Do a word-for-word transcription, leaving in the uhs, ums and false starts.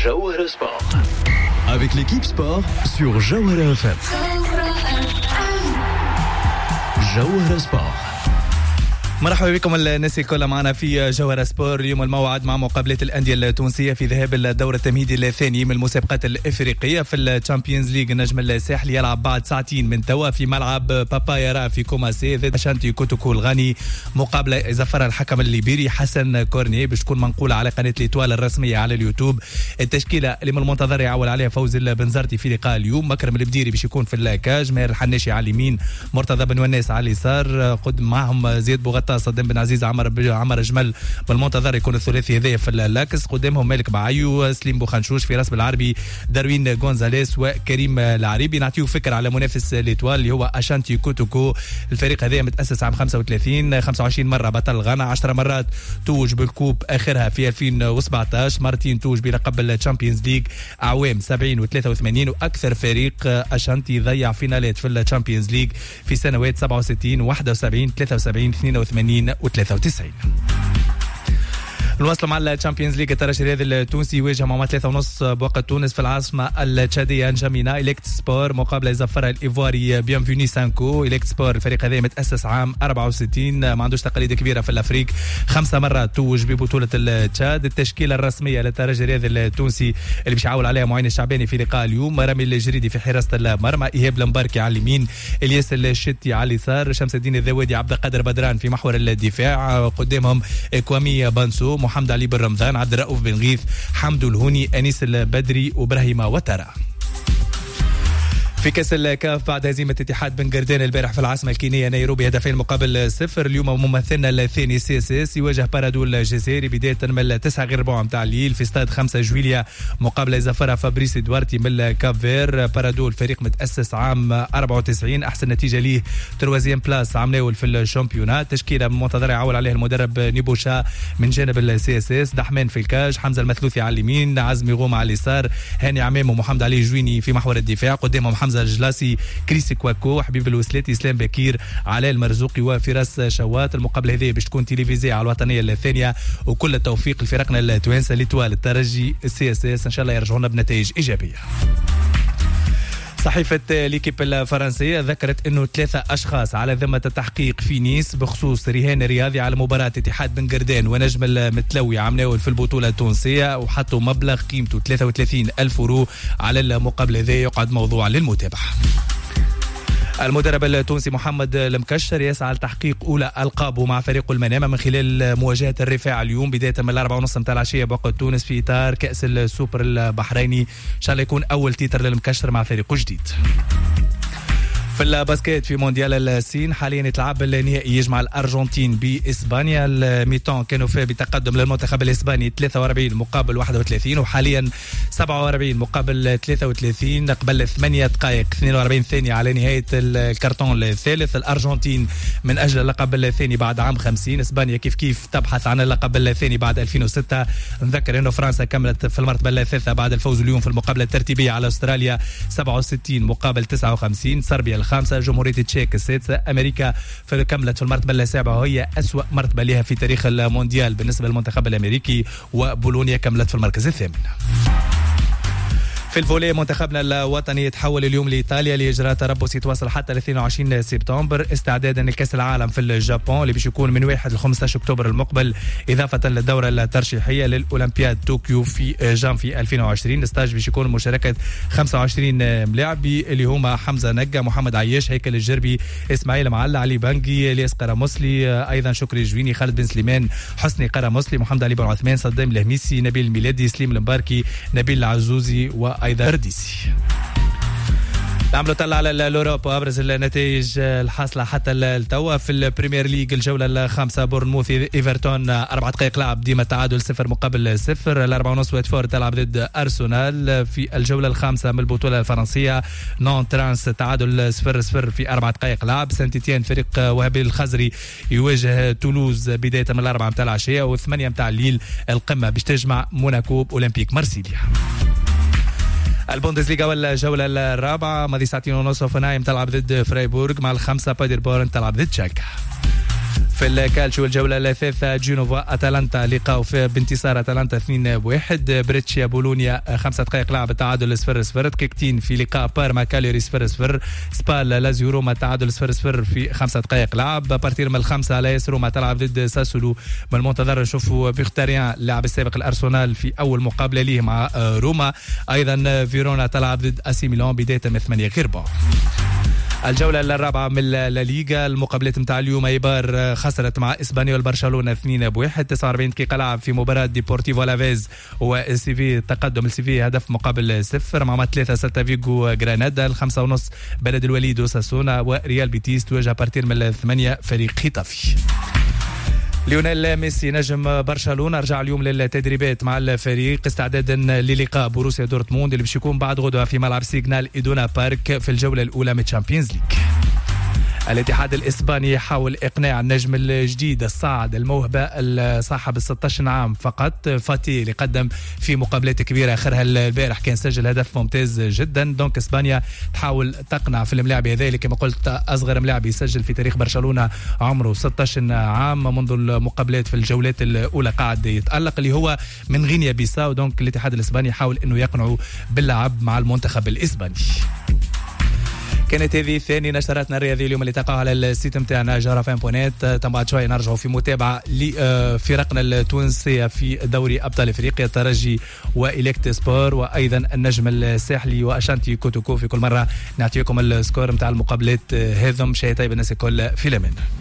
Jawahara Sport. Avec l'équipe sport sur Jawahara F M. Jawahara Sport. مرحبا بكم الناس الكل معنا في جوهرة سبور. اليوم الموعد مع مقابلة الأندية التونسية في ذهاب الدورة التمهيدي الثاني من المسابقات الإفريقية في الشامبيونز ليج. النجم الساحلي يلعب بعد ساعتين من توا في ملعب بابايرا في كوماسي ضد أشانتي كوتوكو الغاني. مقابلة زفر الحكم الليبيري حسن كورني باش تكون منقولة على قناة الإتوال الرسمية على اليوتيوب. التشكيلة اللي من المنتظر يعول عليها فوز البنزرتي في لقاء اليوم. مكرم البديري باش يكون في اللاكاج، ماهر الحناشي على اليمين، مرتضى بن وناس على اليسار، قدم معهم زياد بوغطاس، صدام بن عزيز، عمر عمر جمل. بالمنتظر يكون الثلاثي هذايا في اللاكس. قدامهم مالك بعيو، سليم بوخنشوش، فراس بالعربي، داروين غونزاليس وكريم العريبي. نعطيو فكره على منافس الإتوال اللي هو أشانتي كوتوكو. الفريق هذايا متأسس عام خمسة وثلاثين، خمسة وعشرين مرة بطل غانا، عشرة مرات توج بالكوب آخرها في ألفين وسبعطاش، مرتين توج بلقب الشامبيونز ليج أعوام سبعين وثلاثة وثمانين. وأكثر فريق أشانتي ضيع فينالات في الشامبيونز ليج في سنوات سبعة وستين واحد وسبعين ثلاثة وسبعين اثنين وثمانين وثلاثة وتسعين. نواصل مع الشامبيونز ليج. الترجي الرياضي التونسي يواجه مع ثلاثة ونص بوقت تونس في العاصمة التشادية نجمينا إليكت سبور. مقابلة يزفرها الإيفواري بيانفوني سانكو. إليكت سبور الفريق هذا متأسس عام أربعة وستين، ما عندوش تقاليد كبيرة في الأفريق، خمسة مرات توج ببطولة التشاد. التشكيلة الرسمية للترجي الرياضي التونسي اللي باش يعاول عليها معين الشعباني في لقاء اليوم: رامي الجريدي في حراسة المرمى، إيهاب المباركي على اليمين، إلياس الشتي على اليسار، شمس الدين الذوادي، عبد القادر بدران في محور الدفاع. قدامهم كوامي بانسو، محمد علي بن رمضان، عبد الرؤوف بن غيث، حمدو الهوني، أنيس البدري وإبراهيم وترى. في كاس الكاف بعد هزيمة اتحاد بن قردان البارح في العاصمة الكينية نيروبي هدفين مقابل صفر، اليوم ممثلنا الثاني سي اس اس يواجه بارادو الجزائري بداية من التسعة غير ربع متاع الليل في استاد خمسة جويليا. مقابلة زفرها فابريس دوارتي من كافير. بارادو الفريق متأسس عام أربعة وتسعين، أحسن نتيجة ليه تروازيام بلاس عام ناول في الشامبيونات. تشكيلة منتظرة يعول عليها المدرب نيبوشا من جانب السي اس اس: دحمان في الكاج، حمزة المثلوثي على اليمين، عزمي غوم على اليسار، هاني عمام ومحمد علي جويني في محور الدفاع. قدامهم حمزة الجلاسي، كريسي كواكو، حبيب الوسلاتي، اسلام بكير، علاء المرزوقي وفراس شوات. المقابله هذه باش تكون تلفزيونيه على الوطنيه الثانيه. وكل التوفيق لفريقنا التوانسه الإتوال، الترجي، السي اس اس، ان شاء الله يرجعونا بنتائج ايجابيه. صحيفة ليكيب الفرنسية ذكرت أنه ثلاثة أشخاص على ذمة التحقيق في نيس بخصوص رهان رياضي على مباراة اتحاد بن قردان ونجم المتلوي عام ناول في البطولة التونسية، وحطوا مبلغ قيمته ثلاثة وثلاثين ألف يورو على المقابلة ذي. يقعد موضوع للمتابعة. المدرب التونسي محمد المكشر يسعى لتحقيق أولى ألقابه مع فريق المنامة من خلال مواجهة الرفاع اليوم بداية من الأربعة ونص متاع العشية بوقت تونس في إطار كأس السوبر البحريني. إن شاء الله يكون أول تيتر للمكشر مع فريقه جديد. في الباسكيت في مونديال الصين حاليا يتلعب النهائي يجمع الأرجنتين بإسبانيا. الميتون كانوا فيه بتقدم للمنتخب الإسباني ثلاثة وأربعين مقابل واحد وثلاثين، وحاليا سبعة وأربعين مقابل ثلاثة وثلاثين قبل ثمانية دقائق اثنين وأربعين ثانية على نهاية الكرتون الثالث. الأرجنتين من أجل اللقب الثاني بعد عام خمسين، إسبانيا كيف كيف تبحث عن اللقب الثاني بعد ألفين وستة. نذكر أنه فرنسا كملت في المرتبة الثالثة بعد الفوز اليوم في المقابلة الترتيبية على أستراليا سبعة وستين مقابل تسعة وخمسين. صربيا الخامسة، جمهورية تشيك السادسة، أمريكا كملت في المرتبة السابعة وهي أسوأ مرتبة لها في تاريخ المونديال بالنسبة للمنتخب الأمريكي، وبولونيا كملت في المركز الثامن. في الفولي منتخبنا الوطني يتحول اليوم لإيطاليا لإجراء تربص يتواصل حتى اثنين وعشرين سبتمبر استعدادا لكأس العالم في اليابان اللي باش يكون من واحد ل خمسة عشر أكتوبر المقبل، إضافة للدورة الترشيحية للأولمبياد طوكيو في جانفي ألفين وعشرين. الاستاج باش يكون مشاركة خمسة وعشرين ملاعبي اللي هما حمزة نقا، محمد عياش، هيكل الجربي، إسماعيل معلة، علي بنقي، الياس قرامسلي، أيضا شكري جويني، خالد بن سليمان، حسني قرامسلي، محمد علي بن عثمان، صدام الهميسي، نبيل الميلادي، سليم المباركي، نبيل العزوزي وأيضا أرديسي. نعملوا طلع على الأوروبا وأبرز النتائج الحاصلة حتى التوا. في البريمير ليج الجولة الخامسة بورنموث إيفرتون أربع دقائق لعب ديما تعادل صفر مقابل صفر. الأربعة ونص واتفورد تلعب ضد أرسنال. في الجولة الخامسة من البطولة الفرنسية نون ترانس تعادل صفر صفر في أربع دقائق لعب. سانت إتيان فريق وهبي الخزري يواجه تولوز بداية من الأربعة متاع العشية، وثمانية متاع الليل القمة باش تجمع موناكو بأولمبيك مارسيليا. البوندسليغا والجولة الرابعة ماضي ساعتين ونص، وفنايم تلعب ضد فرايبورغ، مع الخمسة بادربورن تلعب ضد شالكا. في في الكالتشيو الجولة الثالثة جينوفا أتلانتا لقاو في بانتصار أتلانتا اثنين بواحد. بريتشيا بولونيا خمسة دقائق لعب التعادل صفر صفر. كيكتين في لقاء بارما كاليري صفر صفر. سبال لازيو روما التعادل صفر صفر في خمسة دقائق لعب. بارتير من الخمسة لايس روما تلعب ضد ساسولو. من المنتظر نشوفوا بيختاريان اللاعب السابق الأرسنال في أول مقابلة ليه مع روما. أيضا فيرونا تلعب ضد أسي ميلان بداية من ثمانية غربة. الجولة الرابعة من الليغا المقابلات متاع اليوم. ايبار خسرت مع اسبانيول برشلونة اثنين بواحد. تسعة وأربعين دقيقة لعب في مباراة ديبورتيفو لافيز والسي في تقدم السي في هدف مقابل صفر. مع ثلاثة ستة فيغو غرانادا. الخمسة ونص بلد الوليد وساسونا وريال بيتيس تواجه بارتير من الثمانية فريق خطافي. ليونيل ميسي نجم برشلونة رجع اليوم للتدريبات مع الفريق استعدادا للقاء بوروسيا دورتموند اللي باش يكون بعد غدوة في ملعب سيغنال إيدونا بارك في الجولة الأولى من تشامبيونز ليج. الاتحاد الإسباني يحاول إقناع النجم الجديد الصاعد الموهبة صاحب ستة عشر عام فقط فاتي اللي قدم في مقابلات كبيرة آخرها البارح كان سجل هدف ممتاز جدا. دونك إسبانيا تحاول تقنع في الملاعب هذا اللي كما قلت أصغر ملاعب يسجل في تاريخ برشلونة عمره ستة عشر عام منذ المقابلات في الجولات الأولى قاعد يتألق اللي هو من غينيا بيساو. دونك الاتحاد الإسباني يحاول إنه يقنعه باللعب مع المنتخب الإسباني. كانت هذه ثاني نشراتنا الرياضية اليوم اللي تقعوا على السيت متاعنا جارة فان بونات. تم شوي نرجعوا في متابعة لفرقنا التونسية في دوري أبطال إفريقيا الترجي وإليكت سبور وأيضا النجم الساحلي وأشانتي كوتوكو. في كل مرة نعطيكم السكور متاع المقابلات هذم. شيء طيب الناس الكل في الأمان.